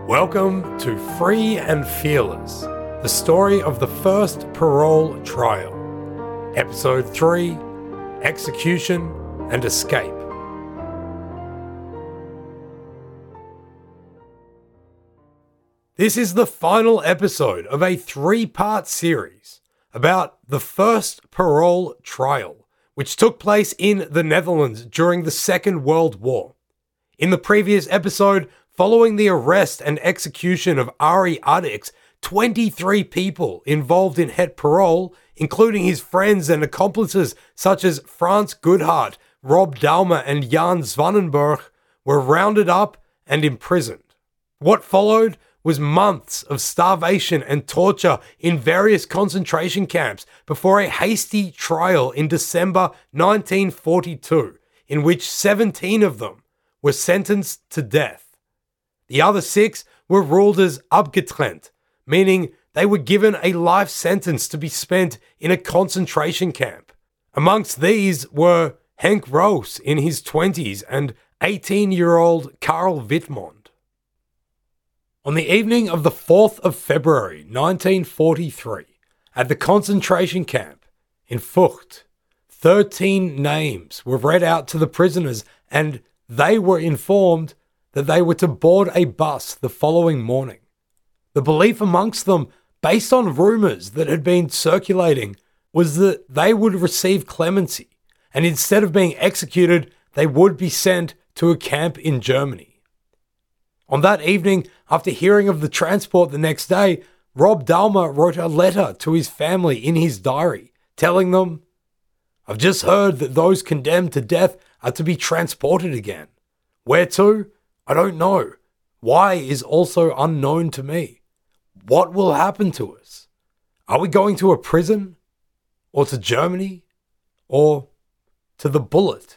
Welcome to Free and Fearless, the story of the first parole trial. Episode 3, Execution and Escape. This is the final episode of a 3-part series about the first parole trial, which took place in the Netherlands during the Second World War. In the previous episode, following the arrest and execution of Arie Addicks, 23 people involved in het parole, including his friends and accomplices such as Frans Goodhart, Rob Daume and Jan Zwanenburg, were rounded up and imprisoned. What followed was months of starvation and torture in various concentration camps before a hasty trial in December 1942, in which 17 of them were sentenced to death. The other 6 were ruled as abgetrennt, meaning they were given a life sentence to be spent in a concentration camp. Amongst these were Henk Roos in his 20s and 18-year-old Karl Wittmond. On the evening of the 4th of February 1943, at the concentration camp in Vught, 13 names were read out to the prisoners, and they were informed that they were to board a bus the following morning. The belief amongst them, based on rumours that had been circulating, was that they would receive clemency, and instead of being executed, they would be sent to a camp in Germany. On that evening, after hearing of the transport the next day, Rob Daume wrote a letter to his family in his diary, telling them, "I've just heard that those condemned to death are to be transported again. Where to? I don't know. Why is also unknown to me. What will happen to us? Are we going to a prison? Or to Germany? Or to the bullet?"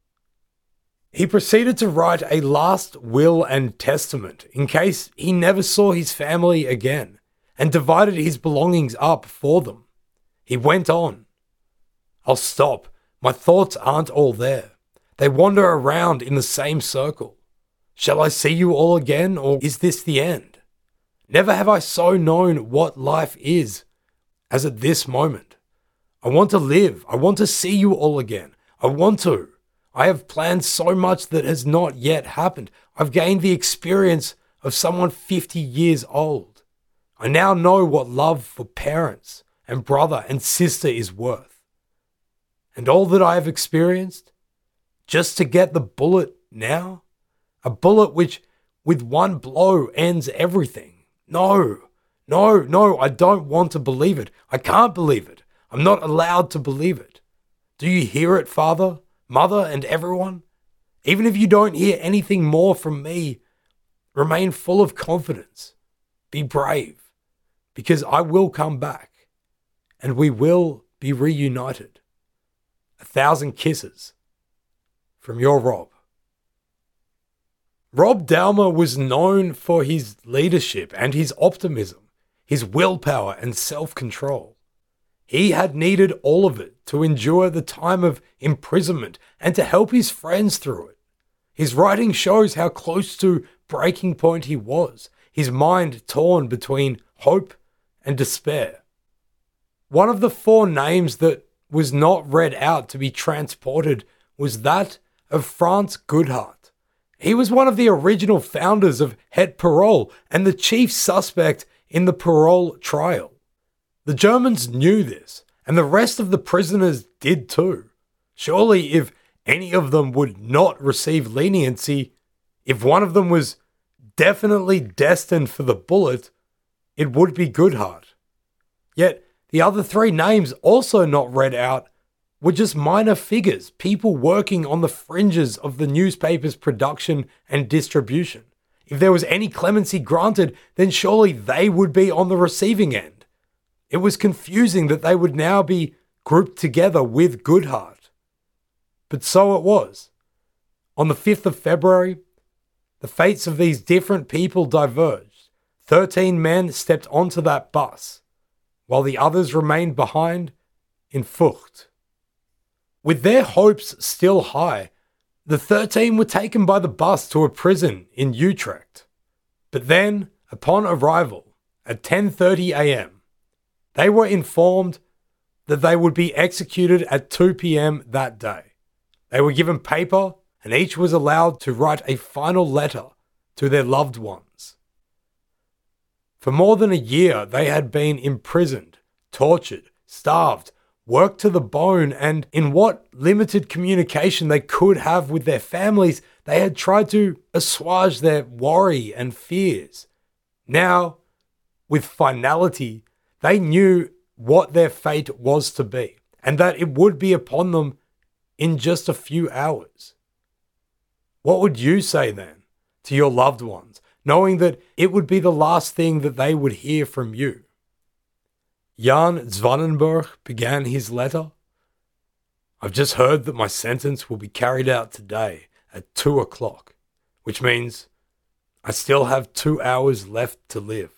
He proceeded to write a last will and testament in case he never saw his family again, and divided his belongings up for them. He went on, "I'll stop. My thoughts aren't all there. They wander around in the same circle. Shall I see you all again, or is this the end? Never have I so known what life is as at this moment. I want to live. I want to see you all again. I want to. I have planned so much that has not yet happened. I've gained the experience of someone 50 years old. I now know what love for parents and brother and sister is worth. And all that I have experienced, just to get the bullet now? A bullet which, with one blow, ends everything. No, I don't want to believe it. I can't believe it. I'm not allowed to believe it. Do you hear it, Father, Mother, and everyone? Even if you don't hear anything more from me, remain full of confidence. Be brave, because I will come back, and we will be reunited. 1,000 kisses from your Rob." Rob Daume was known for his leadership and his optimism, his willpower and self-control. He had needed all of it to endure the time of imprisonment and to help his friends through it. His writing shows how close to breaking point he was, his mind torn between hope and despair. One of the 4 names that was not read out to be transported was that of Frans Goodhart. He was one of the original founders of het parole and the chief suspect in the parole trial. The Germans knew this, and the rest of the prisoners did too. Surely if any of them would not receive leniency, if one of them was definitely destined for the bullet, it would be Goodhart. Yet the other 3 names also not read out were just minor figures, people working on the fringes of the newspaper's production and distribution. If there was any clemency granted, then surely they would be on the receiving end. It was confusing that they would now be grouped together with Goodhart. But so it was. On the 5th of February, the fates of these different people diverged. 13 men stepped onto that bus, while the others remained behind in Vught. With their hopes still high, the 13 were taken by the bus to a prison in Utrecht. But then, upon arrival at 10:30 a.m., they were informed that they would be executed at 2 p.m. that day. They were given paper, and each was allowed to write a final letter to their loved ones. For more than a year, they had been imprisoned, tortured, starved, worked to the bone, and in what limited communication they could have with their families, they had tried to assuage their worry and fears. Now, with finality, they knew what their fate was to be, and that it would be upon them in just a few hours. What would you say then to your loved ones, knowing that it would be the last thing that they would hear from you? Jan Zwanenburg began his letter. I've just heard that my sentence will be carried out today at 2 o'clock, which means I still have 2 hours left to live.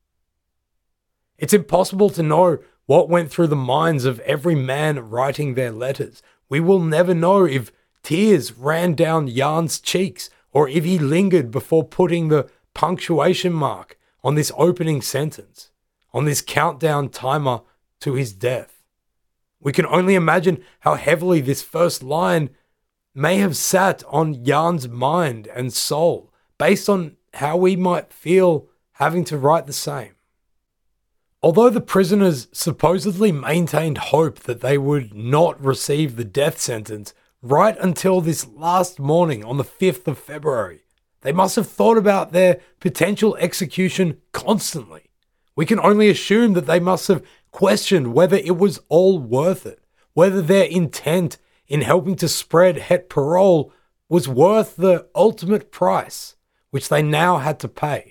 It's impossible to know what went through the minds of every man writing their letters. We will never know if tears ran down Jan's cheeks or if he lingered before putting the punctuation mark on this opening sentence, on this countdown timer to his death. We can only imagine how heavily this first line may have sat on Jan's mind and soul, based on how we might feel having to write the same. Although the prisoners supposedly maintained hope that they would not receive the death sentence right until this last morning on the 5th of February, they must have thought about their potential execution constantly. We can only assume that they must have questioned whether it was all worth it, whether their intent in helping to spread het parole was worth the ultimate price, which they now had to pay.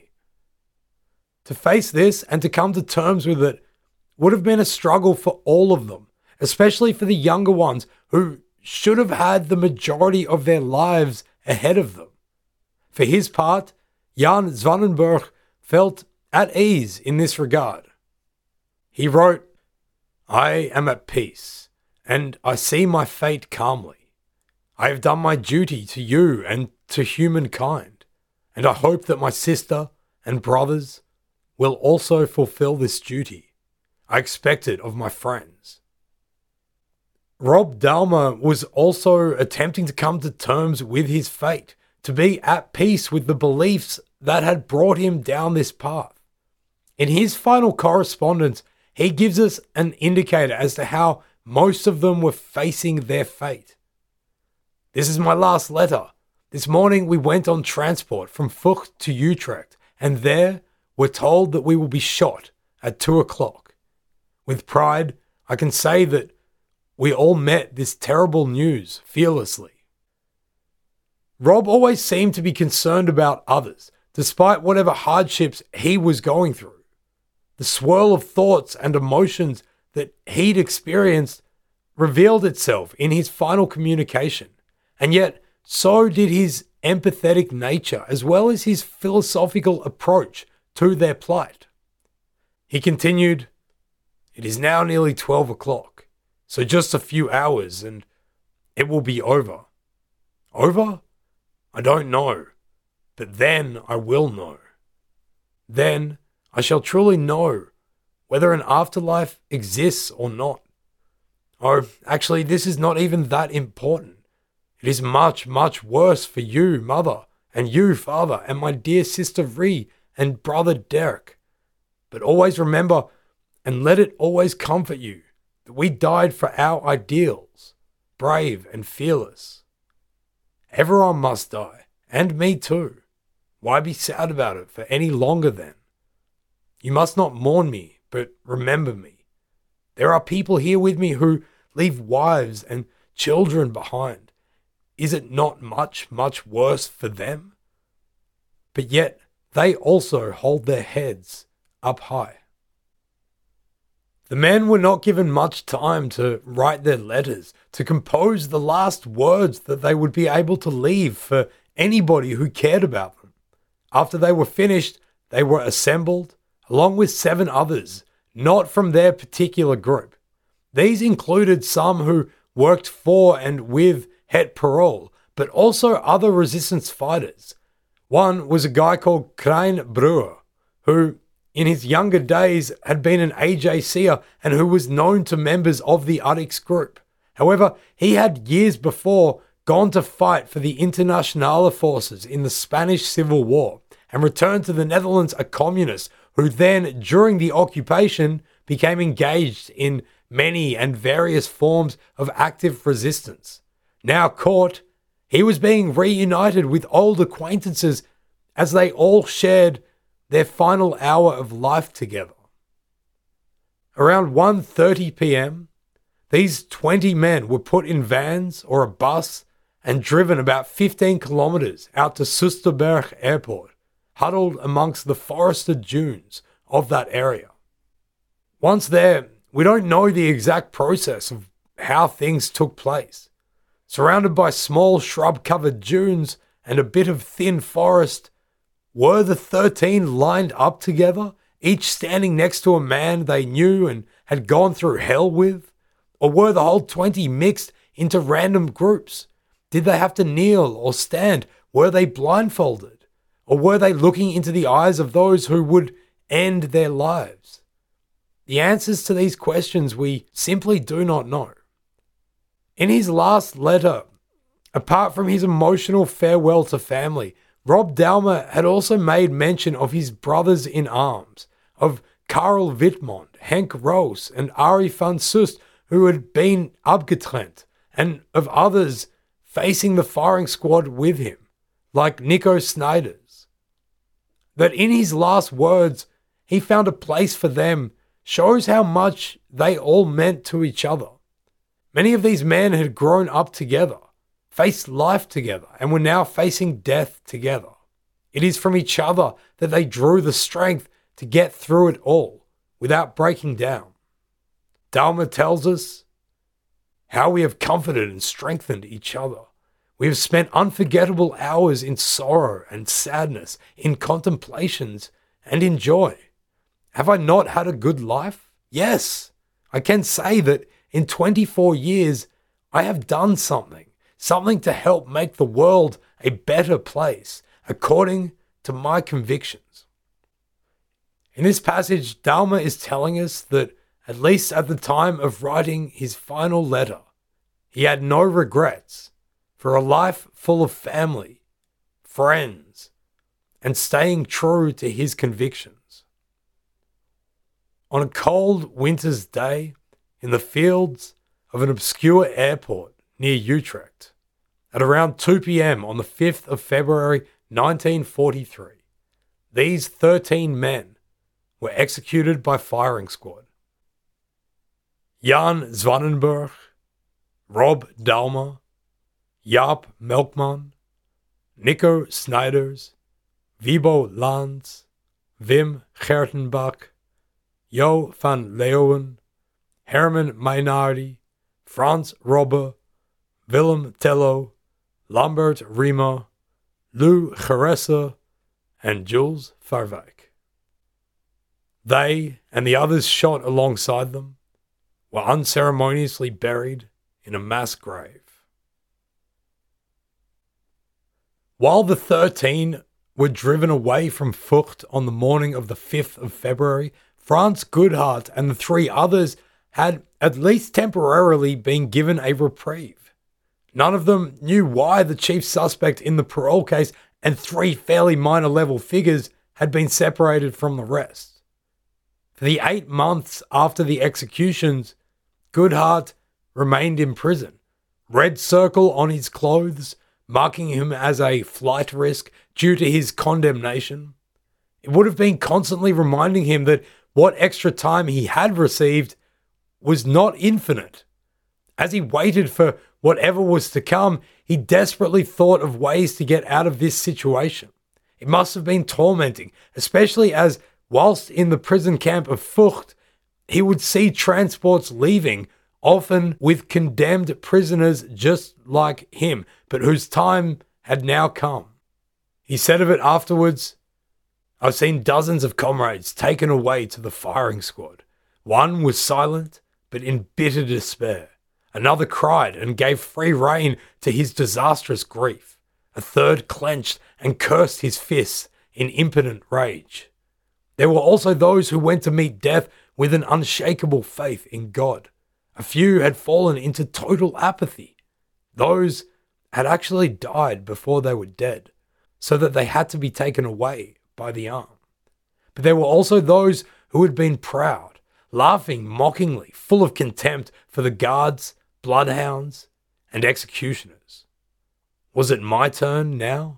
To face this and to come to terms with it would have been a struggle for all of them, especially for the younger ones who should have had the majority of their lives ahead of them. For his part, Jan Zwanenburg felt at ease in this regard. He wrote, I am at peace, and I see my fate calmly. I have done my duty to you and to humankind, and I hope that my sister and brothers will also fulfill this duty. I expect it of my friends. Rob Dalmer was also attempting to come to terms with his fate, to be at peace with the beliefs that had brought him down this path. In his final correspondence, he gives us an indicator as to how most of them were facing their fate. This is my last letter. This morning we went on transport from Vught to Utrecht, and there we're told that we will be shot at 2 o'clock. With pride, I can say that we all met this terrible news fearlessly. Rob always seemed to be concerned about others, despite whatever hardships he was going through. The swirl of thoughts and emotions that he'd experienced revealed itself in his final communication, and yet so did his empathetic nature as well as his philosophical approach to their plight. He continued, It is now nearly 12 o'clock, so just a few hours and it will be over. Over? I don't know, but then I will know. Then I shall truly know whether an afterlife exists or not. Oh, actually, this is not even that important. It is much, much worse for you, Mother, and you, Father, and my dear sister Ree, and brother Derek. But always remember, and let it always comfort you, that we died for our ideals, brave and fearless. Everyone must die, and me too. Why be sad about it for any longer then? You must not mourn me, but remember me. There are people here with me who leave wives and children behind. Is it not much, much worse for them? But yet, they also hold their heads up high. The men were not given much time to write their letters, to compose the last words that they would be able to leave for anybody who cared about them. After they were finished, they were assembled, along with 7 others, not from their particular group. These included some who worked for and with het parole, but also other resistance fighters. One was a guy called Krijn Brewer, who in his younger days had been an AJCer and who was known to members of the Addicts group. However, he had years before gone to fight for the Internationale forces in the Spanish Civil War and returned to the Netherlands a communist who then, during the occupation, became engaged in many and various forms of active resistance. Now caught, he was being reunited with old acquaintances as they all shared their final hour of life together. Around 1:30 p.m., these 20 men were put in vans or a bus and driven about 15 kilometers out to Soesterberg Airport, huddled amongst the forested dunes of that area. Once there, we don't know the exact process of how things took place. Surrounded by small shrub-covered dunes and a bit of thin forest, were the 13 lined up together, each standing next to a man they knew and had gone through hell with? Or were the whole 20 mixed into random groups? Did they have to kneel or stand? Were they blindfolded? Or were they looking into the eyes of those who would end their lives? The answers to these questions we simply do not know. In his last letter, apart from his emotional farewell to family, Rob Daume had also made mention of his brothers in arms, of Karel Wittmond, Henk Roos, and Arie van Soest, who had been abgetrennt, and of others facing the firing squad with him, like Nico Snijders. That in his last words, he found a place for them shows how much they all meant to each other. Many of these men had grown up together, faced life together, and were now facing death together. It is from each other that they drew the strength to get through it all without breaking down. Daume tells us how we have comforted and strengthened each other. We have spent unforgettable hours in sorrow and sadness, in contemplations and in joy. Have I not had a good life? Yes, I can say that in 24 years, I have done something to help make the world a better place, according to my convictions. In this passage, Daume is telling us that, at least at the time of writing his final letter, he had no regrets for a life full of family, friends, and staying true to his convictions. On a cold winter's day in the fields of an obscure airport near Utrecht, at around 2 p.m. on the 5th of February 1943, these 13 men were executed by firing squad. Jan Zwanenburg, Rob Daume, Jaap Melkman, Nico Snijders, Wibo Lanz, Wim Gertenbach, Jo van Leeuwen, Herman Mainardi, Frans Robbe, Willem Tello, Lambert Riemer, Lou Geresse, and Jules Verwijk. They, and the others shot alongside them, were unceremoniously buried in a mass grave. While the 13 were driven away from Vught on the morning of the 5th of February, Frans Goodhart and the 3 others had, at least temporarily, been given a reprieve. None of them knew why the chief suspect in the parole case and 3 fairly minor level figures had been separated from the rest. For the 8 months after the executions, Goodhart remained in prison, red circle on his clothes, marking him as a flight risk due to his condemnation. It would have been constantly reminding him that what extra time he had received was not infinite. As he waited for whatever was to come, he desperately thought of ways to get out of this situation. It must have been tormenting, especially as, whilst in the prison camp of Vught, he would see transports leaving, often with condemned prisoners just like him, but whose time had now come. He said of it afterwards, "I've seen dozens of comrades taken away to the firing squad. One was silent, but in bitter despair. Another cried and gave free rein to his disastrous grief. A third clenched and cursed his fists in impotent rage. There were also those who went to meet death with an unshakable faith in God. A few had fallen into total apathy. Those had actually died before they were dead, so that they had to be taken away by the arm. But there were also those who had been proud, laughing mockingly, full of contempt for the guards, bloodhounds, and executioners. Was it my turn now?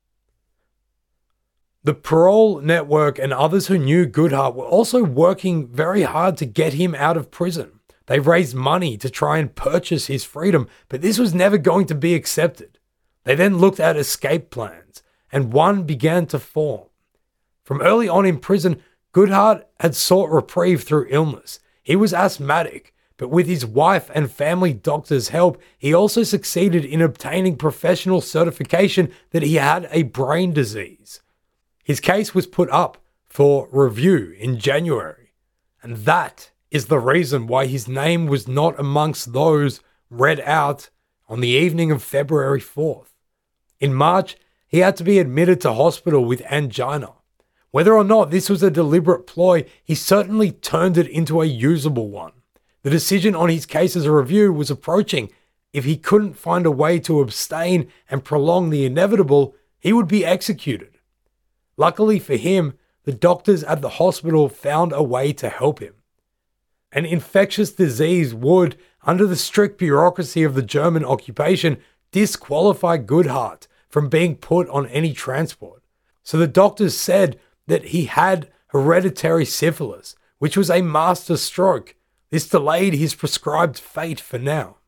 The parole network and others who knew Goodhart were also working very hard to get him out of prison. They raised money to try and purchase his freedom, but this was never going to be accepted. They then looked at escape plans, and one began to form. From early on in prison, Goodhart had sought reprieve through illness. He was asthmatic, but with his wife and family doctor's help, he also succeeded in obtaining professional certification that he had a brain disease. His case was put up for review in January, and that is the reason why his name was not amongst those read out on the evening of February 4th. In March, he had to be admitted to hospital with angina. Whether or not this was a deliberate ploy, he certainly turned it into a usable one. The decision on his case's review was approaching. If he couldn't find a way to abstain and prolong the inevitable, he would be executed. Luckily for him, the doctors at the hospital found a way to help him. An infectious disease would, under the strict bureaucracy of the German occupation, disqualify Goodhart from being put on any transport. So the doctors said that he had hereditary syphilis, which was a master stroke. This delayed his prescribed fate for now.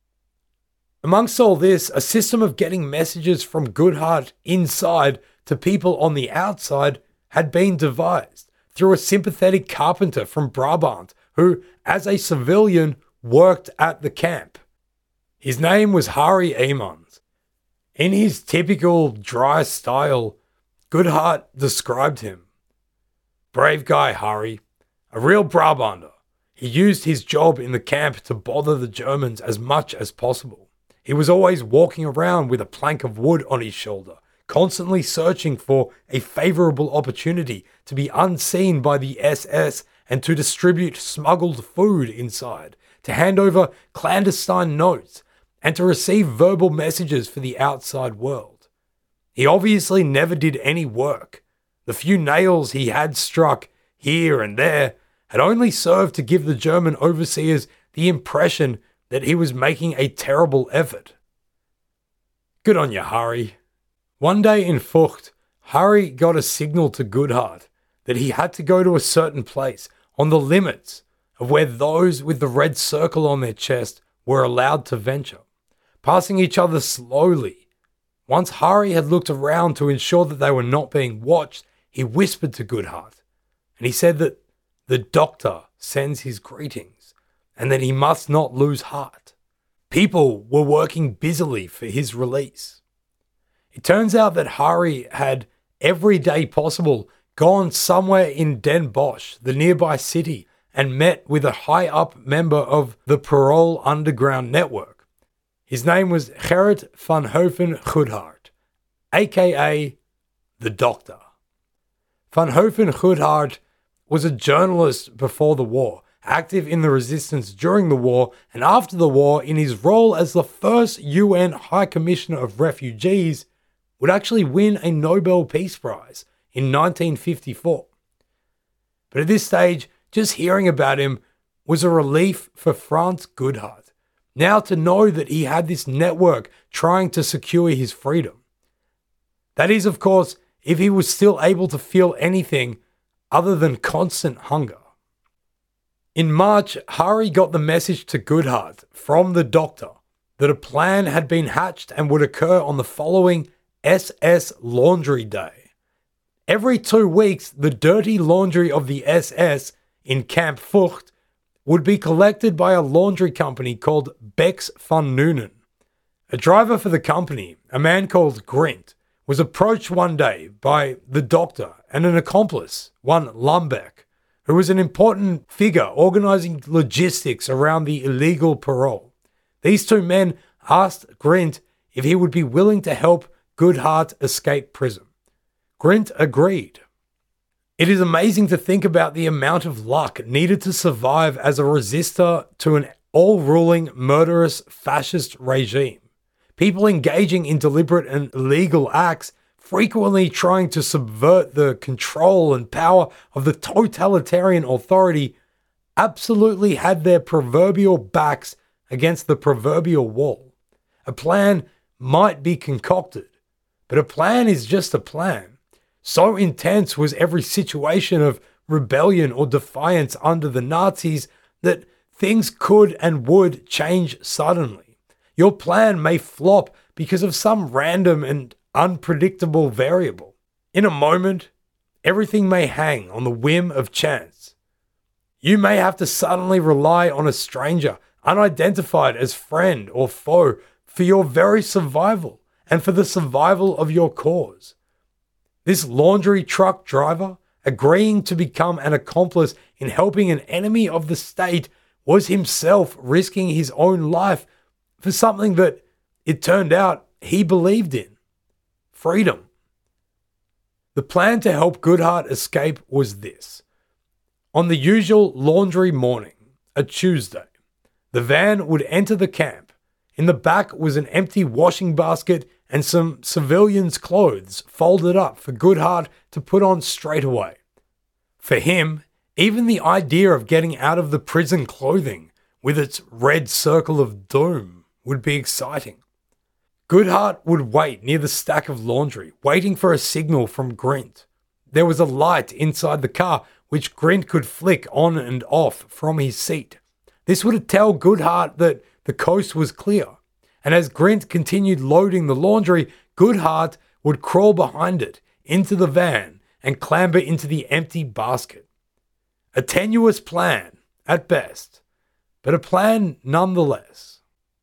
Amongst all this, a system of getting messages from Goodhart inside to people on the outside had been devised through a sympathetic carpenter from Brabant who, as a civilian, worked at the camp. His name was Harry Emons. In his typical dry style, Goodhart described him. Brave guy, Harry. A real Brabanter. He used his job in the camp to bother the Germans as much as possible. He was always walking around with a plank of wood on his shoulder, constantly searching for a favorable opportunity to be unseen by the SS and to distribute smuggled food inside, to hand over clandestine notes, and to receive verbal messages for the outside world. He obviously never did any work. The few nails he had struck here and there had only served to give the German overseers the impression that he was making a terrible effort. Good on you, Harry. One day in Vught, Harry got a signal to Goodhart that he had to go to a certain place on the limits of where those with the red circle on their chest were allowed to venture, passing each other slowly. Once Harry had looked around to ensure that they were not being watched, he whispered to Goodhart, and he said that the doctor sends his greetings, and that he must not lose heart. People were working busily for his release. It turns out that Harry had, every day possible, gone somewhere in Den Bosch, the nearby city, and met with a high-up member of the Parole Underground Network. His name was Gerrit van Hoven Goodhart, aka the Doctor. Van Hoven Goodhart was a journalist before the war, active in the resistance during the war, and after the war, in his role as the first UN High Commissioner of Refugees, would actually win a Nobel Peace Prize in 1954. But at this stage, just hearing about him was a relief for Franz Goodhart. Now to know that he had this network trying to secure his freedom. That is, of course, if he was still able to feel anything other than constant hunger. In March, Harry got the message to Goodhart from the doctor that a plan had been hatched and would occur on the following SS Laundry Day. Every 2 weeks, the dirty laundry of the SS in Camp Vught would be collected by a laundry company called Becks van Nuenen. A driver for the company, a man called Grint, was approached one day by the doctor and an accomplice, one Lambeck, who was an important figure organizing logistics around the illegal parole. These 2 men asked Grint if he would be willing to help Goodhart escape prison. Grint agreed. It is amazing to think about the amount of luck needed to survive as a resistor to an all-ruling, murderous, fascist regime. People engaging in deliberate and illegal acts, frequently trying to subvert the control and power of the totalitarian authority, absolutely had their proverbial backs against the proverbial wall. A plan might be concocted, but a plan is just a plan. So intense was every situation of rebellion or defiance under the Nazis that things could and would change suddenly. Your plan may flop because of some random and unpredictable variable. In a moment, everything may hang on the whim of chance. You may have to suddenly rely on a stranger, unidentified as friend or foe, for your very survival and for the survival of your cause. This laundry truck driver, agreeing to become an accomplice in helping an enemy of the state, was himself risking his own life for something that, it turned out, he believed in. Freedom. The plan to help Goodhart escape was this. On the usual laundry morning, a Tuesday, the van would enter the camp. In the back was an empty washing basket and some civilians' clothes folded up for Goodhart to put on straight away. For him, even the idea of getting out of the prison clothing with its red circle of doom would be exciting. Goodhart would wait near the stack of laundry, waiting for a signal from Grint. There was a light inside the car which Grint could flick on and off from his seat. This would tell Goodhart that the coast was clear, and as Grint continued loading the laundry, Goodhart would crawl behind it into the van and clamber into the empty basket. A tenuous plan, at best, but a plan nonetheless.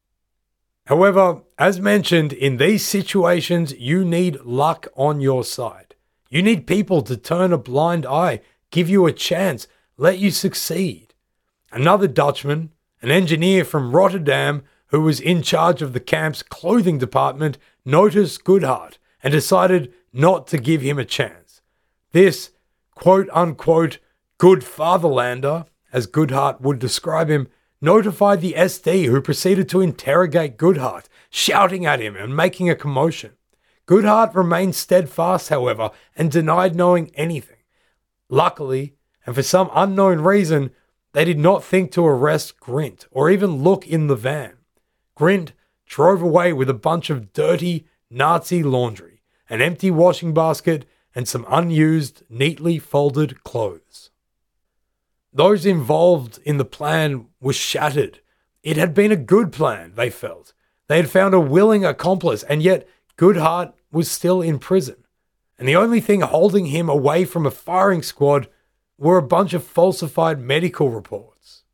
However, as mentioned, in these situations, you need luck on your side. You need people to turn a blind eye, give you a chance, let you succeed. Another Dutchman, an engineer from Rotterdam who was in charge of the camp's clothing department, noticed Goodhart and decided not to give him a chance. This quote-unquote good fatherlander, as Goodhart would describe him, notified the SD, who proceeded to interrogate Goodhart, shouting at him and making a commotion. Goodhart remained steadfast, however, and denied knowing anything. Luckily, and for some unknown reason, they did not think to arrest Grint or even look in the van. Grint drove away with a bunch of dirty Nazi laundry, an empty washing basket, and some unused, neatly folded clothes. Those involved in the plan were shattered. It had been a good plan, they felt. They had found a willing accomplice, and yet Goodhart was still in prison. And the only thing holding him away from a firing squad were a bunch of falsified medical reports.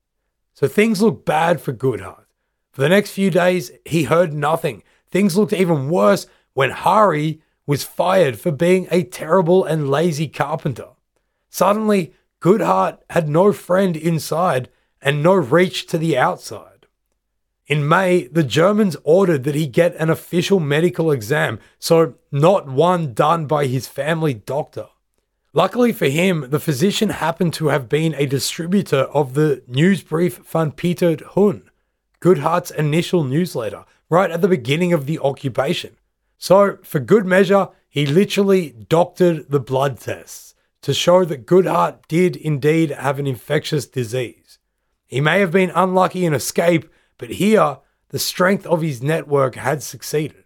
So things looked bad for Goodhart. For the next few days, he heard nothing. Things looked even worse when Hari was fired for being a terrible and lazy carpenter. Suddenly, Goodhart had no friend inside and no reach to the outside. In May, the Germans ordered that he get an official medical exam, so not one done by his family doctor. Luckily for him, the physician happened to have been a distributor of the Nieuwsbrief van Pieter Hun, Goodhart's initial newsletter, right at the beginning of the occupation. So, for good measure, he literally doctored the blood tests to show that Goodhart did indeed have an infectious disease. He may have been unlucky in escape, but here, the strength of his network had succeeded.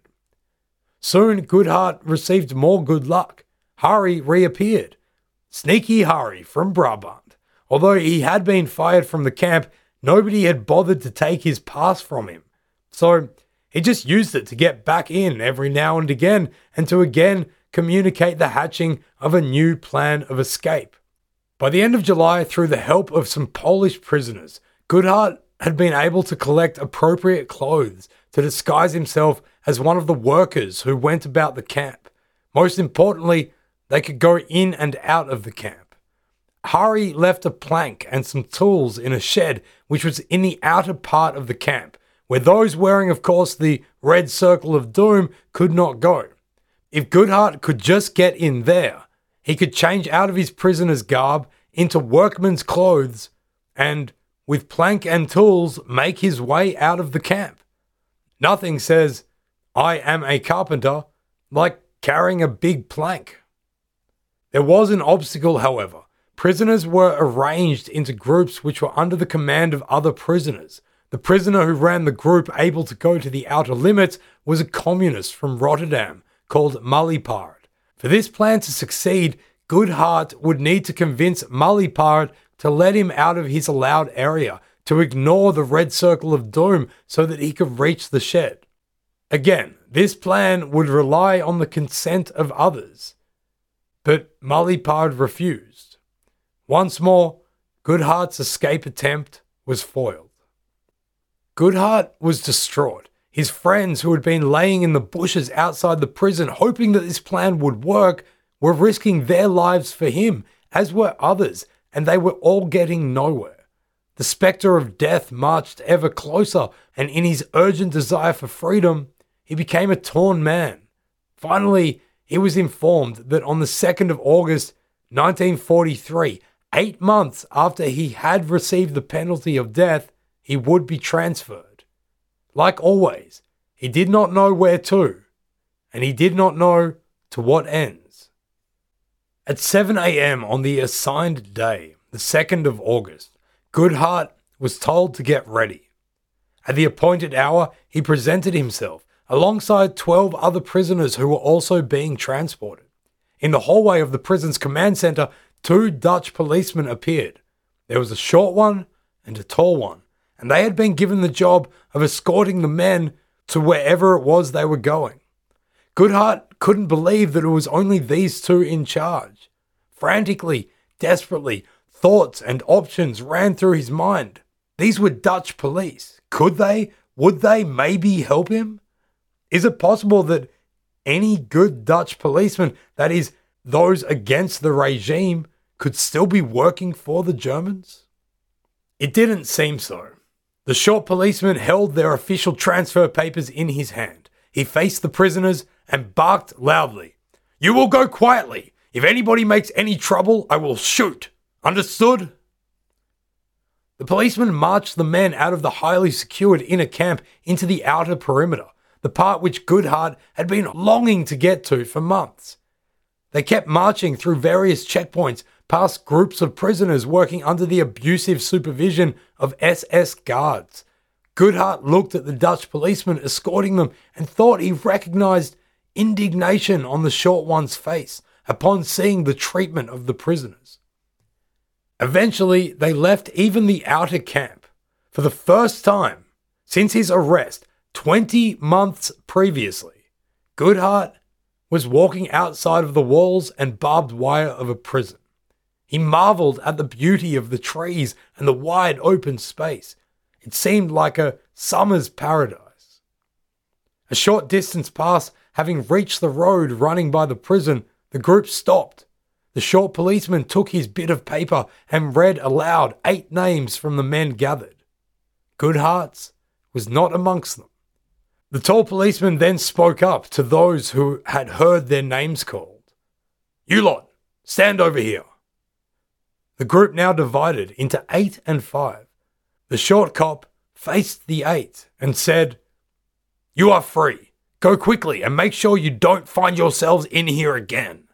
Soon, Goodhart received more good luck. Hari reappeared. Sneaky Hari from Brabant. Although he had been fired from the camp, nobody had bothered to take his pass from him. So he just used it to get back in every now and again and to again communicate the hatching of a new plan of escape. By the end of July, through the help of some Polish prisoners, Goodhart had been able to collect appropriate clothes to disguise himself as one of the workers who went about the camp. Most importantly, they could go in and out of the camp. Hari left a plank and some tools in a shed which was in the outer part of the camp, where those wearing, of course, the Red Circle of Doom could not go. If Goodhart could just get in there, he could change out of his prisoner's garb into workman's clothes and, with plank and tools, make his way out of the camp. Nothing says, "I am a carpenter," like carrying a big plank. There was an obstacle, however. Prisoners were arranged into groups which were under the command of other prisoners. The prisoner who ran the group able to go to the outer limits was a communist from Rotterdam called Malipard. For this plan to succeed, Goodhart would need to convince Malipard to let him out of his allowed area, to ignore the Red Circle of Doom so that he could reach the shed. Again, this plan would rely on the consent of others, but Malipard refused. Once more, Goodhart's escape attempt was foiled. Goodhart was distraught. His friends, who had been laying in the bushes outside the prison hoping that this plan would work, were risking their lives for him, as were others, and they were all getting nowhere. The spectre of death marched ever closer, and in his urgent desire for freedom, he became a torn man. Finally, he was informed that on the 2nd of August, 1943, 8 months after he had received the penalty of death, he would be transferred. Like always, he did not know where to, and he did not know to what ends. At 7 a.m. on the assigned day, the 2nd of August, Goodhart was told to get ready. At the appointed hour, he presented himself alongside 12 other prisoners who were also being transported. In the hallway of the prison's command center, 2 Dutch policemen appeared. There was a short one and a tall one, and they had been given the job of escorting the men to wherever it was they were going. Goodhart couldn't believe that it was only these 2 in charge. Frantically, desperately, thoughts and options ran through his mind. These were Dutch police. Would they maybe help him? Is it possible that any good Dutch policeman, that is, those against the regime, could still be working for the Germans? It didn't seem so. The short policeman held their official transfer papers in his hand. He faced the prisoners and barked loudly. "You will go quietly. If anybody makes any trouble, I will shoot. Understood?" The policeman marched the men out of the highly secured inner camp into the outer perimeter, the part which Goodhart had been longing to get to for months. They kept marching through various checkpoints, past groups of prisoners working under the abusive supervision of SS guards. Goodhart looked at the Dutch policeman escorting them and thought he recognized indignation on the short one's face upon seeing the treatment of the prisoners. Eventually, they left even the outer camp. For the first time since his arrest 20 months previously, Goodhart was walking outside of the walls and barbed wire of a prison. He marveled at the beauty of the trees and the wide open space. It seemed like a summer's paradise. A short distance past, having reached the road running by the prison, the group stopped. The short policeman took his bit of paper and read aloud 8 names from the men gathered. Goodhart's was not amongst them. The tall policeman then spoke up to those who had heard their names called. "You lot, stand over here." The group now divided into 8 and 5. The short cop faced the 8 and said, "You are free. Go quickly and make sure you don't find yourselves in here again."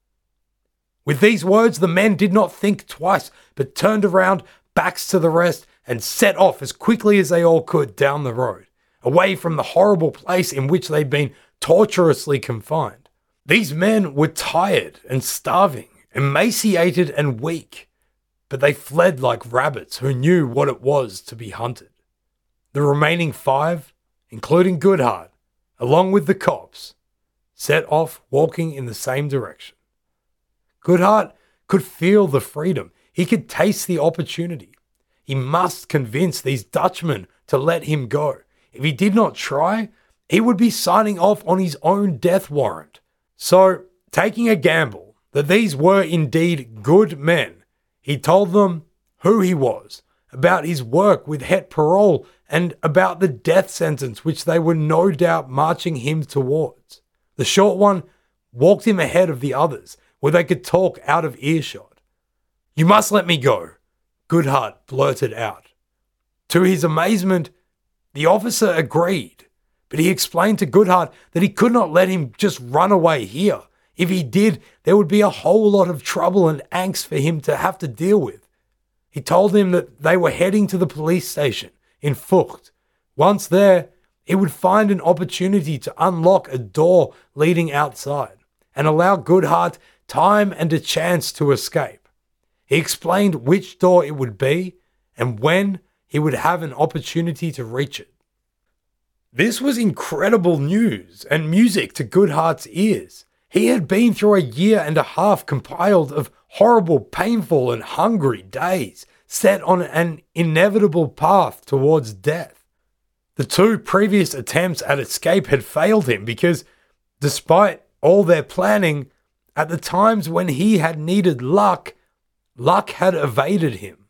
With these words, the men did not think twice, but turned around, backs to the rest, and set off as quickly as they all could down the road, away from the horrible place in which they'd been torturously confined. These men were tired and starving, emaciated and weak, but they fled like rabbits who knew what it was to be hunted. The remaining 5, including Goodhart, along with the cops, set off walking in the same direction. Goodhart could feel the freedom. He could taste the opportunity. He must convince these Dutchmen to let him go. If he did not try, he would be signing off on his own death warrant. So, taking a gamble that these were indeed good men, he told them who he was about his work with Het Parole and about the death sentence which they were no doubt marching him towards. The short one walked him ahead of the others, where they could talk out of earshot. "You must let me go," Goodhart blurted out. To his amazement, the officer agreed, but he explained to Goodhart that he could not let him just run away here. If he did, there would be a whole lot of trouble and angst for him to have to deal with. He told him that they were heading to the police station in Vught. Once there, he would find an opportunity to unlock a door leading outside and allow Goodhart time and a chance to escape. He explained which door it would be and when he would have an opportunity to reach it. This was incredible news and music to Goodhart's ears. He had been through a year and a half compiled of horrible, painful, and hungry days, set on an inevitable path towards death. The 2 previous attempts at escape had failed him because, despite all their planning, at the times when he had needed luck, luck had evaded him.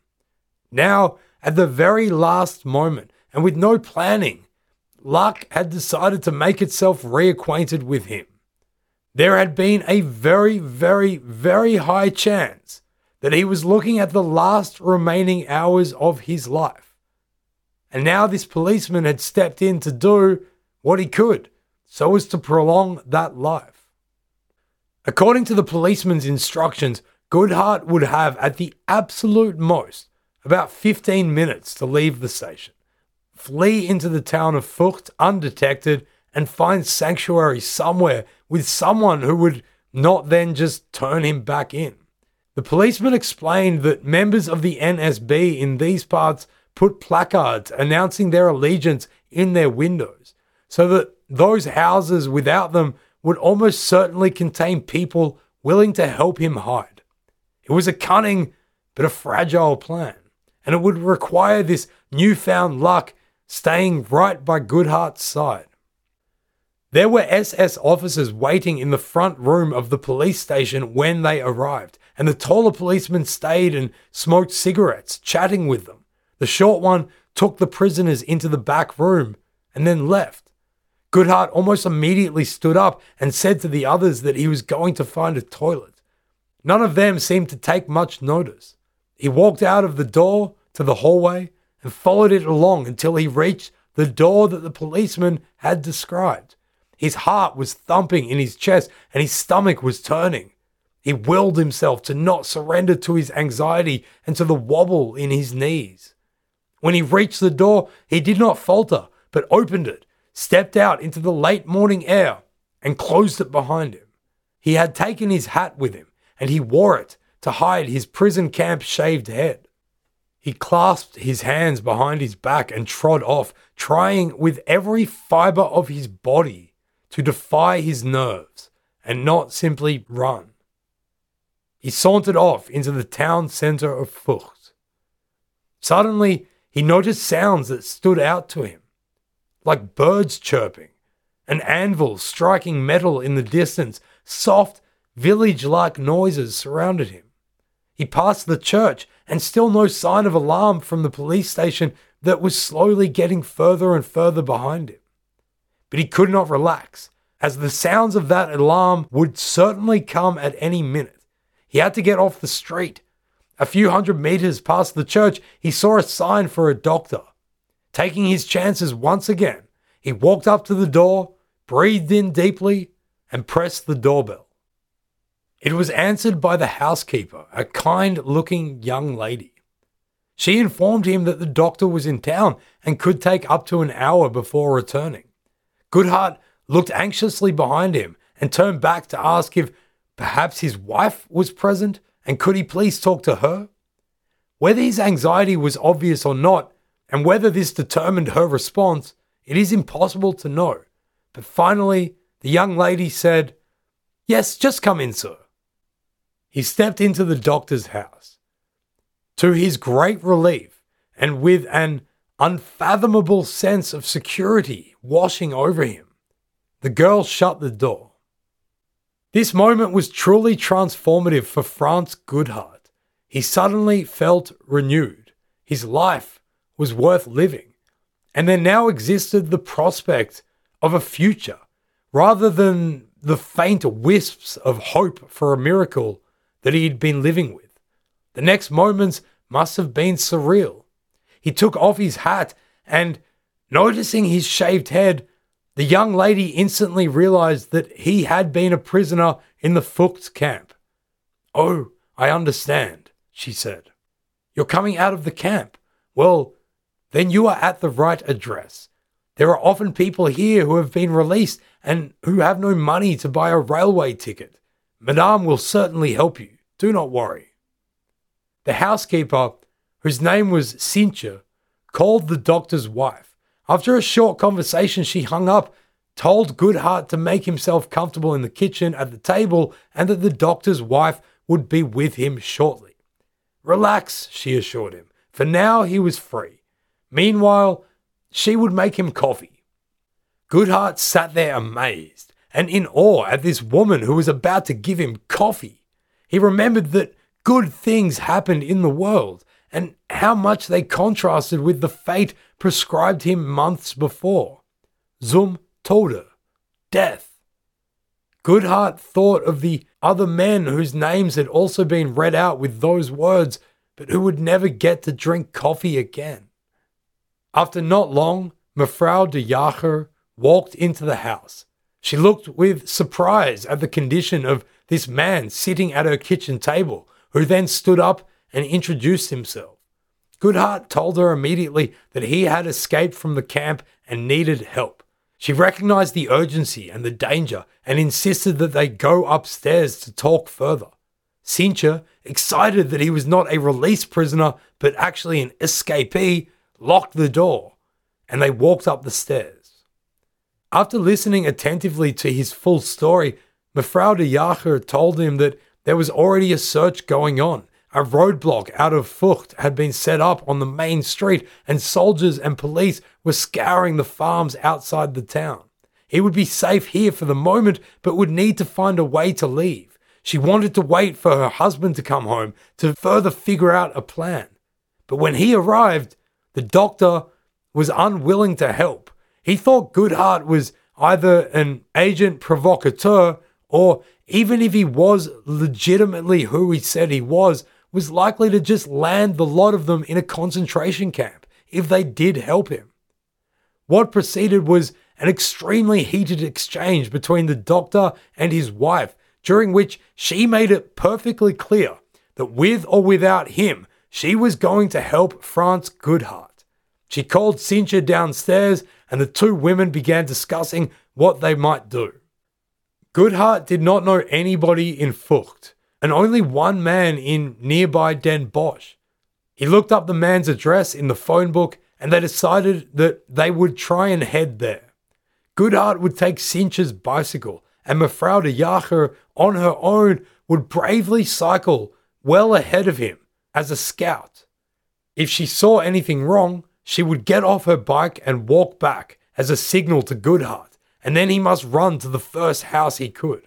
Now, at the very last moment, and with no planning, luck had decided to make itself reacquainted with him. There had been a very, very, very high chance that he was looking at the last remaining hours of his life. And now this policeman had stepped in to do what he could so as to prolong that life. According to the policeman's instructions, Goodhart would have, at the absolute most, about 15 minutes to leave the station, flee into the town of Vught undetected, and find sanctuary somewhere with someone who would not then just turn him back in. The policeman explained that members of the NSB in these parts put placards announcing their allegiance in their windows, so that those houses without them would almost certainly contain people willing to help him hide. It was a cunning but a fragile plan, and it would require this newfound luck staying right by Goodhart's side. There were SS officers waiting in the front room of the police station when they arrived, and the taller policeman stayed and smoked cigarettes, chatting with them. The short one took the prisoners into the back room and then left. Goodhart almost immediately stood up and said to the others that he was going to find a toilet. None of them seemed to take much notice. He walked out of the door to the hallway and followed it along until he reached the door that the policeman had described. His heart was thumping in his chest and his stomach was turning. He willed himself to not surrender to his anxiety and to the wobble in his knees. When he reached the door, he did not falter, but opened it, stepped out into the late morning air, and closed it behind him. He had taken his hat with him, and he wore it to hide his prison camp shaved head. He clasped his hands behind his back and trod off, trying with every fiber of his body to defy his nerves and not simply run. He sauntered off into the town centre of Vught. Suddenly, he noticed sounds that stood out to him, like birds chirping, an anvil striking metal in the distance. Soft, village-like noises surrounded him. He passed the church, and still no sign of alarm from the police station that was slowly getting further and further behind him. But he could not relax, as the sounds of that alarm would certainly come at any minute. He had to get off the street. A few hundred meters past the church, he saw a sign for a doctor. Taking his chances once again, he walked up to the door, breathed in deeply, and pressed the doorbell. It was answered by the housekeeper, a kind-looking young lady. She informed him that the doctor was in town and could take up to an hour before returning. Goodhart looked anxiously behind him and turned back to ask if perhaps his wife was present and could he please talk to her? Whether his anxiety was obvious or not, and whether this determined her response, it is impossible to know. But finally, the young lady said, "Yes, just come in, sir." He stepped into the doctor's house. To his great relief, and with an unfathomable sense of security washing over him, the girl shut the door. This moment was truly transformative for Franz Goodhart. He suddenly felt renewed. his life was worth living, and there now existed the prospect of a future, rather than the faint wisps of hope for a miracle that he had been living with. The next moments must have been surreal. He took off his hat and, noticing his shaved head, the young lady instantly realized that he had been a prisoner in the Fucht camp. "Oh, I understand," she said. "You're coming out of the camp. Well, then you are at the right address. There are often people here who have been released and who have no money to buy a railway ticket. Madame will certainly help you. Do not worry." The housekeeper, whose name was Cynthia, called the doctor's wife. After a short conversation, she hung up, told Goodhart to make himself comfortable in the kitchen at the table and that the doctor's wife would be with him shortly. "Relax," she assured him. For now he was free. Meanwhile, she would make him coffee. Goodhart sat there amazed and in awe at this woman who was about to give him coffee. He remembered that good things happened in the world and how much they contrasted with the fate prescribed him months before. Zum Tode, death. Goodhart thought of the other men whose names had also been read out with those words, but who would never get to drink coffee again. After not long, Mevrouw de Jager walked into the house. She looked with surprise at the condition of this man sitting at her kitchen table, who then stood up and introduced himself. Goodhart told her immediately that he had escaped from the camp and needed help. She recognized the urgency and the danger and insisted that they go upstairs to talk further. Cynthia, excited that he was not a released prisoner but actually an escapee, locked the door and they walked up the stairs. After listening attentively to his full story, Mevrouw de Jager told him that there was already a search going on. A roadblock out of Fucht had been set up on the main street and soldiers and police were scouring the farms outside the town. He would be safe here for the moment but would need to find a way to leave. She wanted to wait for her husband to come home to further figure out a plan. But when he arrived, the doctor was unwilling to help. He thought Goodhart was either an agent provocateur or, even if he was legitimately who he said he was likely to just land the lot of them in a concentration camp if they did help him. What proceeded was an extremely heated exchange between the doctor and his wife, during which she made it perfectly clear that with or without him, she was going to help Franz Goodhart. She called Cynthia downstairs and the two women began discussing what they might do. Goodhart did not know anybody in Fucht, and only one man in nearby Den Bosch. He looked up the man's address in the phone book and they decided that they would try and head there. Goodhart would take Cynthia's bicycle and Mevrouw de Jager on her own would bravely cycle well ahead of him as a scout. If she saw anything wrong, she would get off her bike and walk back as a signal to Goodhart, and then he must run to the first house he could.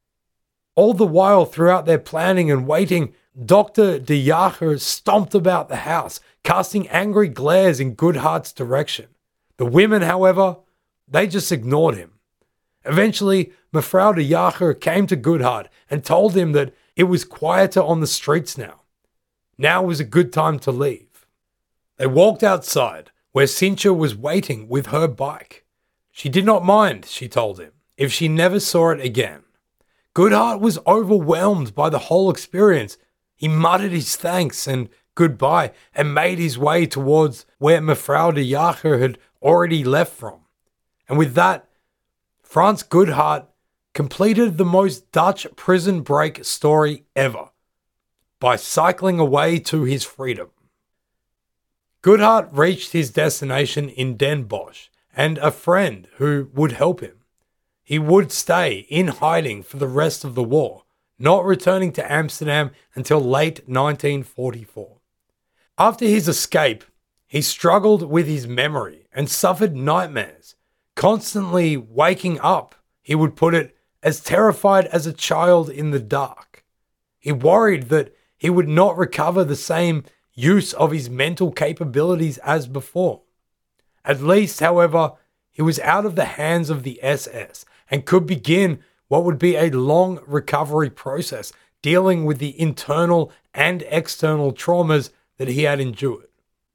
All the while throughout their planning and waiting, Dr. de Jager stomped about the house, casting angry glares in Goodhart's direction. The women, however, they just ignored him. Eventually, Mevrouw de Jager came to Goodhart and told him that it was quieter on the streets now. Now was a good time to leave. They walked outside, where Cynthia was waiting with her bike. She did not mind, she told him, if she never saw it again. Goodhart was overwhelmed by the whole experience. He muttered his thanks and goodbye and made his way towards where Mevrouw de Jager had already left from. And with that, Franz Goodhart completed the most Dutch prison break story ever by cycling away to his freedom. Goodhart reached his destination in Den Bosch and a friend who would help him. He would stay in hiding for the rest of the war, not returning to Amsterdam until late 1944. After his escape, he struggled with his memory and suffered nightmares, constantly waking up, he would put it, as terrified as a child in the dark. He worried that he would not recover the same use of his mental capabilities as before. At least, however, he was out of the hands of the SS and could begin what would be a long recovery process dealing with the internal and external traumas that he had endured.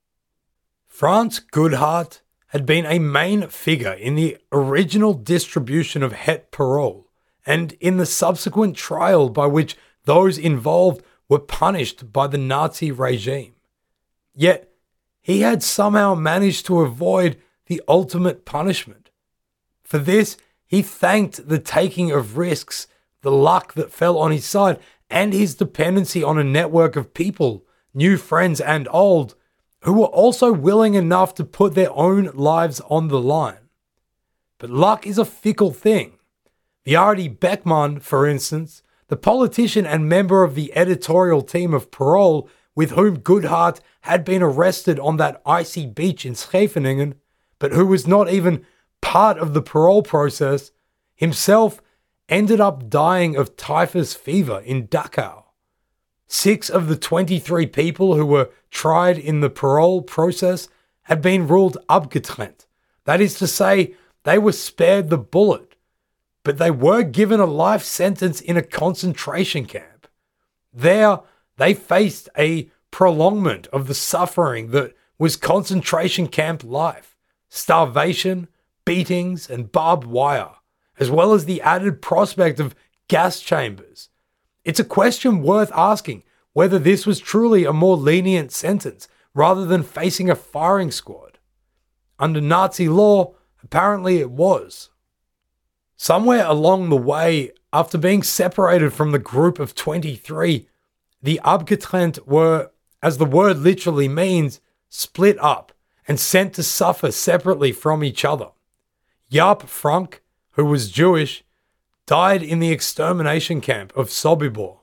Franz Goodhart had been a main figure in the original distribution of het parole and in the subsequent trial by which those involved were punished by the Nazi regime. Yet, he had somehow managed to avoid the ultimate punishment. For this, he thanked the taking of risks, the luck that fell on his side, and his dependency on a network of people, new friends and old, who were also willing enough to put their own lives on the line. But luck is a fickle thing. Bjarne Beckman, for instance, the politician and member of the editorial team of Parool, with whom Goodhart had been arrested on that icy beach in Scheveningen, but who was not even part of the parole process, himself ended up dying of typhus fever in Dachau. 6 of the 23 people who were tried in the parole process had been ruled abgetrennt. That is to say, they were spared the bullet, but they were given a life sentence in a concentration camp. There, they faced a prolongment of the suffering that was concentration camp life, starvation, beatings, and barbed wire, as well as the added prospect of gas chambers. It's a question worth asking whether this was truly a more lenient sentence rather than facing a firing squad. Under Nazi law, apparently it was. Somewhere along the way, after being separated from the group of 23, the abgetrennt were, as the word literally means, split up and sent to suffer separately from each other. Jaap Frank, who was Jewish, died in the extermination camp of Sobibor.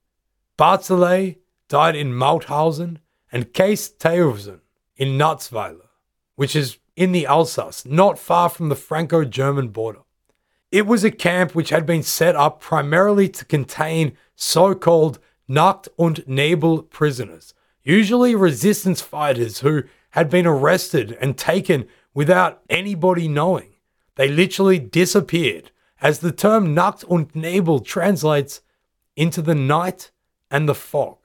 Barzelay died in Mauthausen, and Kees Theusen in Natzweiler, which is in the Alsace, not far from the Franco-German border. It was a camp which had been set up primarily to contain so-called Nacht und Nebel prisoners, usually resistance fighters who had been arrested and taken without anybody knowing. They literally disappeared, as the term Nacht und Nebel translates into the night and the fog.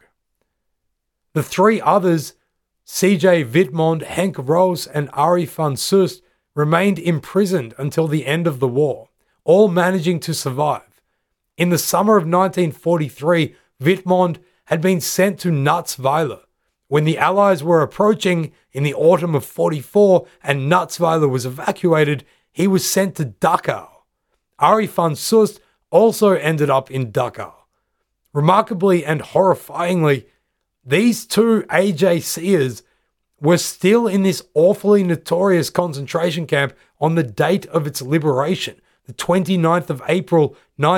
The 3 others, C.J. Wittmond, Henk Roos, and Arie van Soest, remained imprisoned until the end of the war, all managing to survive. In the summer of 1943, Wittmond had been sent to Natzweiler. When the Allies were approaching in the autumn of 44 and Natzweiler was evacuated, he was sent to Dachau. Arie van Soest also ended up in Dachau. Remarkably and horrifyingly, these 2 AJCers were still in this awfully notorious concentration camp on the date of its liberation, the 29th of April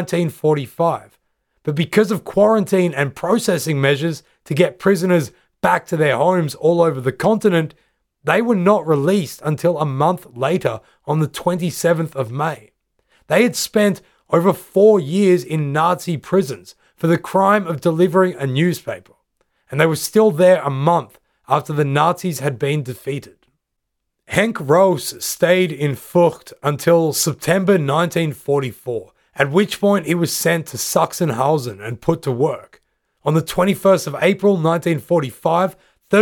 1945. But because of quarantine and processing measures to get prisoners back to their homes all over the continent, they were not released until a month later on the 27th of May. They had spent over 4 years in Nazi prisons for the crime of delivering a newspaper, and they were still there a month after the Nazis had been defeated. Henk Roos stayed in Vught until September 1944, at which point he was sent to Sachsenhausen and put to work. On the 21st of April 1945,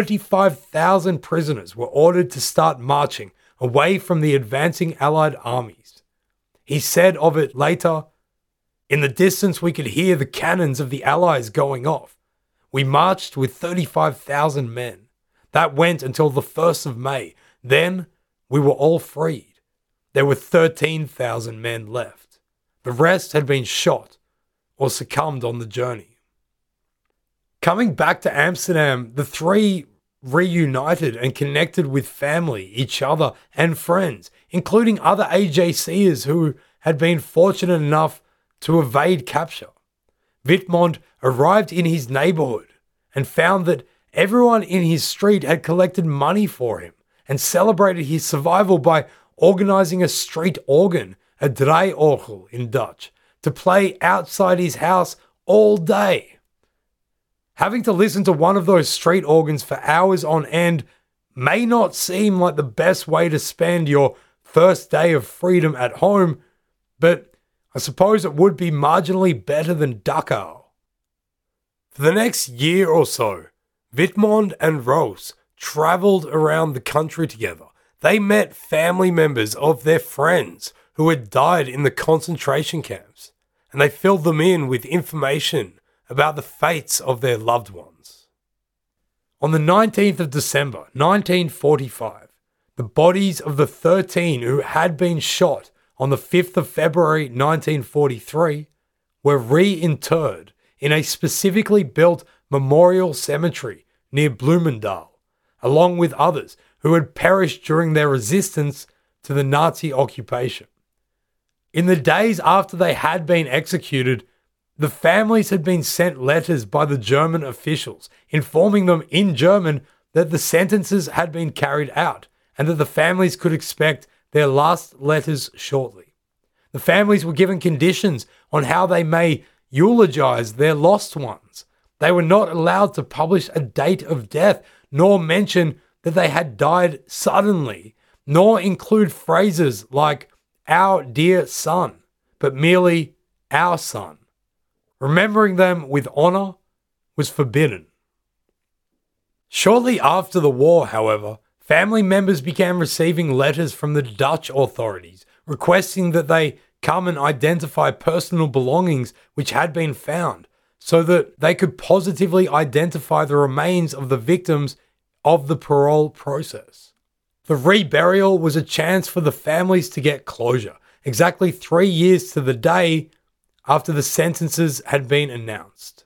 35,000 prisoners were ordered to start marching away from the advancing Allied armies. He said of it later, "In the distance we could hear the cannons of the Allies going off. We marched with 35,000 men. That went until the 1st of May. Then we were all freed. There were 13,000 men left. The rest had been shot or succumbed on the journey." Coming back to Amsterdam, the 3 reunited and connected with family, each other, and friends, including other AJCers who had been fortunate enough to evade capture. Wittmond arrived in his neighborhood and found that everyone in his street had collected money for him and celebrated his survival by organizing a street organ, a draaiorgel in Dutch, to play outside his house all day. Having to listen to one of those street organs for hours on end may not seem like the best way to spend your first day of freedom at home, but I suppose it would be marginally better than Dachau. For the next year or so, Wittmond and Roos travelled around the country together. They met family members of their friends who had died in the concentration camps, and they filled them in with information about the fates of their loved ones. On the 19th of December 1945, the bodies of the 13 who had been shot on the 5th of February 1943 were reinterred in a specifically built memorial cemetery near Bloemendaal, along with others who had perished during their resistance to the Nazi occupation. In the days after they had been executed, the families had been sent letters by the German officials informing them in German that the sentences had been carried out and that the families could expect their last letters shortly. The families were given conditions on how they may eulogize their lost ones. They were not allowed to publish a date of death, nor mention that they had died suddenly, nor include phrases like "our dear son," but merely "our son." Remembering them with honor was forbidden. Shortly after the war, however, family members began receiving letters from the Dutch authorities requesting that they come and identify personal belongings which had been found so that they could positively identify the remains of the victims of the parole process. The reburial was a chance for the families to get closure, exactly 3 years to the day after the sentences had been announced.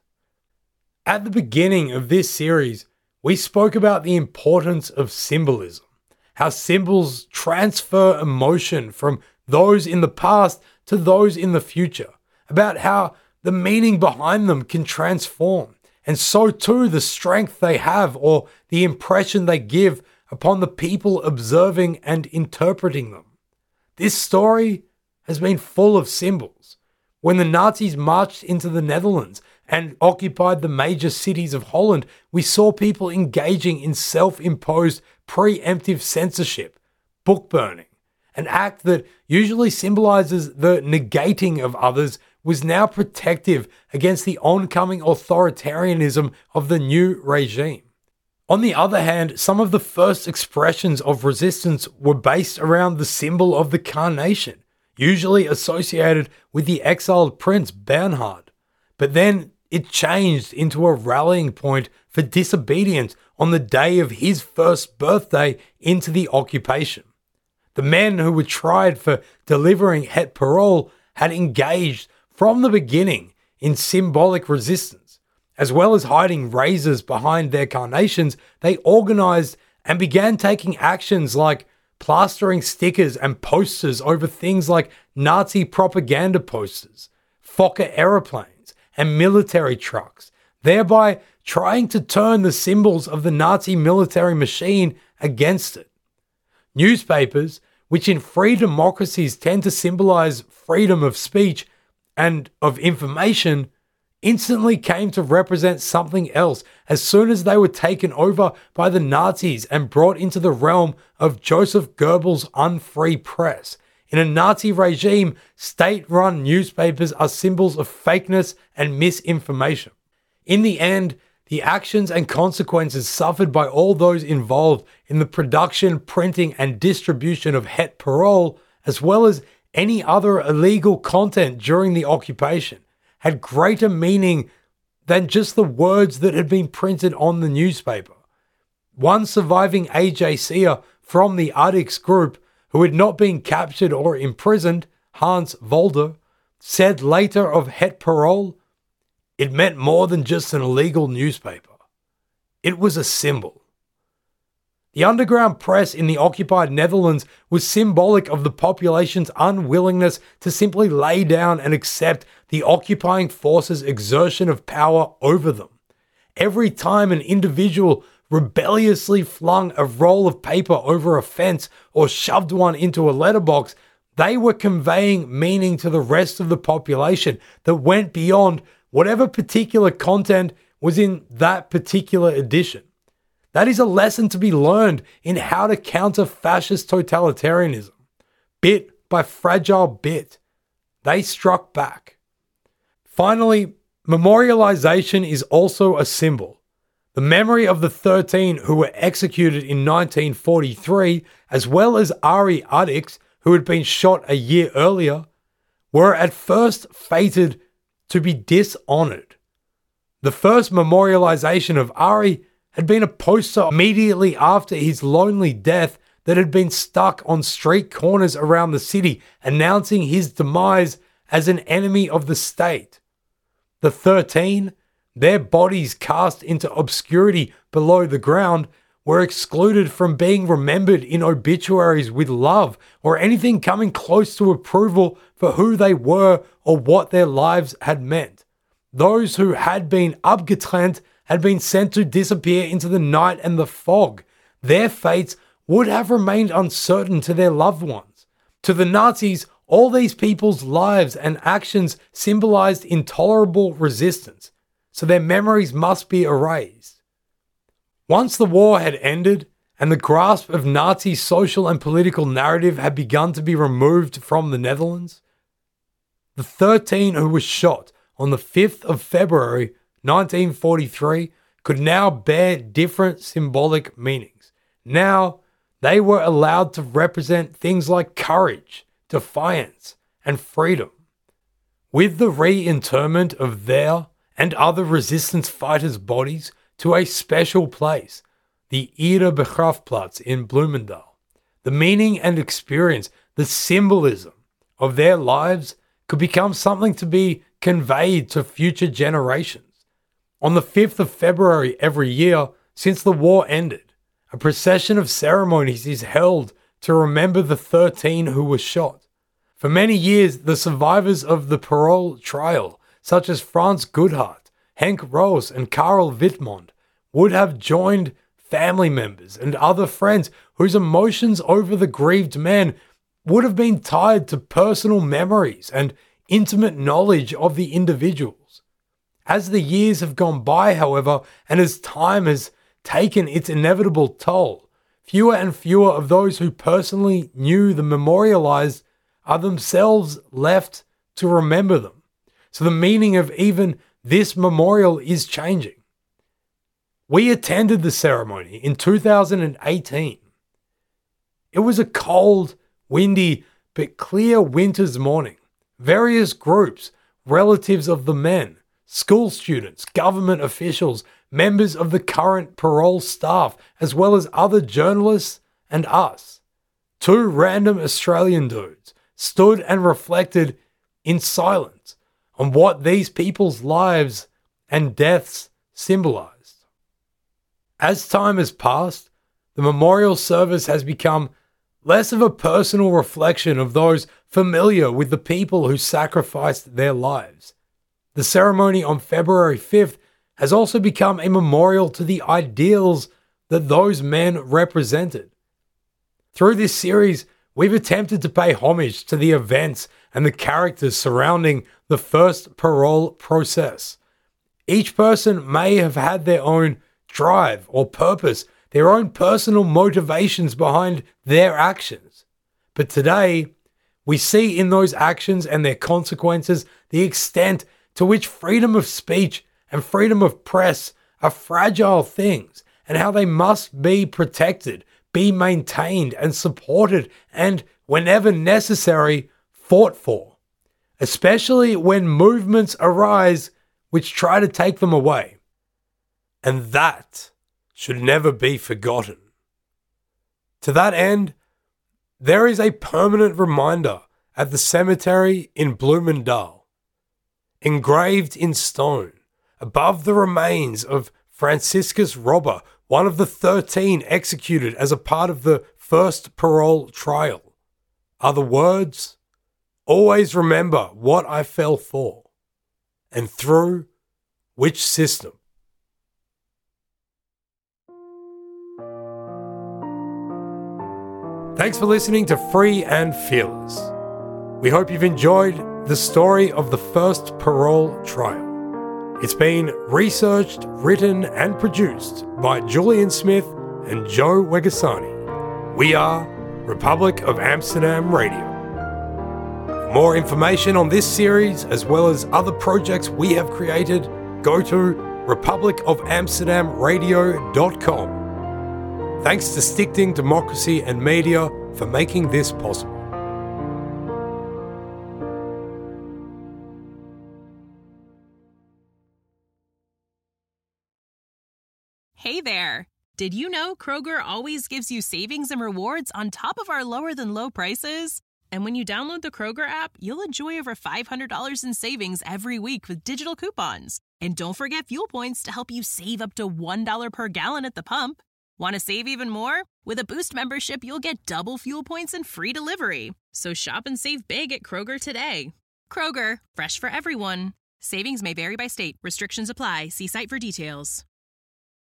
At the beginning of this series, we spoke about the importance of symbolism, how symbols transfer emotion from those in the past to those in the future, about how the meaning behind them can transform, and so too the strength they have or the impression they give upon the people observing and interpreting them. This story has been full of symbols. When the Nazis marched into the Netherlands and occupied the major cities of Holland, we saw people engaging in self-imposed preemptive censorship, book burning. An act that usually symbolizes the negating of others was now protective against the oncoming authoritarianism of the new regime. On the other hand, some of the first expressions of resistance were based around the symbol of the carnation, usually associated with the exiled prince Bernhard. But then it changed into a rallying point for disobedience on the day of his first birthday into the occupation. The men who were tried for delivering het parole had engaged from the beginning in symbolic resistance. As well as hiding razors behind their carnations, they organized and began taking actions like plastering stickers and posters over things like Nazi propaganda posters, Fokker aeroplanes, and military trucks, thereby trying to turn the symbols of the Nazi military machine against it. Newspapers, which in free democracies tend to symbolize freedom of speech and of information, instantly came to represent something else as soon as they were taken over by the Nazis and brought into the realm of Joseph Goebbels' unfree press. In a Nazi regime, state-run newspapers are symbols of fakeness and misinformation. In the end, the actions and consequences suffered by all those involved in the production, printing, and distribution of het parole, as well as any other illegal content during the occupation, had greater meaning than just the words that had been printed on the newspaper. One surviving AJCer from the Addicts group, who had not been captured or imprisoned, Hans Volder, said later of het parole, "It meant more than just an illegal newspaper. It was a symbol." The underground press in the occupied Netherlands was symbolic of the population's unwillingness to simply lay down and accept the occupying forces' exertion of power over them. Every time an individual rebelliously flung a roll of paper over a fence or shoved one into a letterbox, they were conveying meaning to the rest of the population that went beyond whatever particular content was in that particular edition. That is a lesson to be learned in how to counter fascist totalitarianism. Bit by fragile bit, they struck back. Finally, memorialization is also a symbol. The memory of the 13 who were executed in 1943, as well as Ari Adix, who had been shot a year earlier, were at first fated to be dishonored. The first memorialization of Ari had been a poster immediately after his lonely death that had been stuck on street corners around the city, announcing his demise as an enemy of the state. The 13, their bodies cast into obscurity below the ground, were excluded from being remembered in obituaries with love or anything coming close to approval for who they were or what their lives had meant. Those who had been abgetrennt had been sent to disappear into the night and the fog. Their fates would have remained uncertain to their loved ones. To the Nazis, all these people's lives and actions symbolized intolerable resistance, so their memories must be erased. Once the war had ended and the grasp of Nazi social and political narrative had begun to be removed from the Netherlands, the 13 who were shot on the 5th of February 1943 could now bear different symbolic meanings. Now, they were allowed to represent things like courage, defiance, and freedom. With the reinterment of their and other resistance fighters' bodies to a special place, the Erebegraafplaats in Bloemendaal, the meaning and experience, the symbolism of their lives could become something to be conveyed to future generations. On the 5th of February every year since the war ended, a procession of ceremonies is held to remember the 13 who were shot. For many years, the survivors of the parole trial, such as Frans Goodhart, Henk Roos, and Karel Witmond, would have joined family members and other friends whose emotions over the grieved men would have been tied to personal memories and intimate knowledge of the individuals. As the years have gone by, however, and as time has taken its inevitable toll, fewer and fewer of those who personally knew the memorialized are themselves left to remember them. So the meaning of even this memorial is changing. We attended the ceremony in 2018. It was a cold, windy, but clear winter's morning. Various groups, relatives of the men, school students, government officials, members of the current parole staff, as well as other journalists and us, two random Australian dudes, stood and reflected in silence on what these people's lives and deaths symbolized. As time has passed, the memorial service has become less of a personal reflection of those familiar with the people who sacrificed their lives. The ceremony on February 5th has also become a memorial to the ideals that those men represented. Through this series, we've attempted to pay homage to the events and the characters surrounding the first parole process. Each person may have had their own drive or purpose, their own personal motivations behind their actions. But today, we see in those actions and their consequences the extent to which freedom of speech and freedom of press are fragile things, and how they must be protected, be maintained and supported, and whenever necessary, fought for, especially when movements arise which try to take them away. And that should never be forgotten. To that end, there is a permanent reminder at the cemetery in Bloemendaal, engraved in stone, above the remains of Franciscus Robber, one of the 13 executed as a part of the first parole trial, are the words, "Always remember what I fell for, and through which system." Thanks for listening to Free and Fearless. We hope you've enjoyed the story of the first parole trial. It's been researched, written, and produced by Julian Smith and Joe Wegasani. We are Republic of Amsterdam Radio. For more information on this series, as well as other projects we have created, go to republicofamsterdamradio.com. Thanks to Stichting Democracy and Media for making this possible. Hey there! Did you know Kroger always gives you savings and rewards on top of our lower-than-low prices? And when you download the Kroger app, you'll enjoy over $500 in savings every week with digital coupons. And don't forget fuel points to help you save up to $1 per gallon at the pump. Want to save even more? With a Boost membership, you'll get double fuel points and free delivery. So shop and save big at Kroger today. Kroger, fresh for everyone. Savings may vary by state. Restrictions apply. See site for details.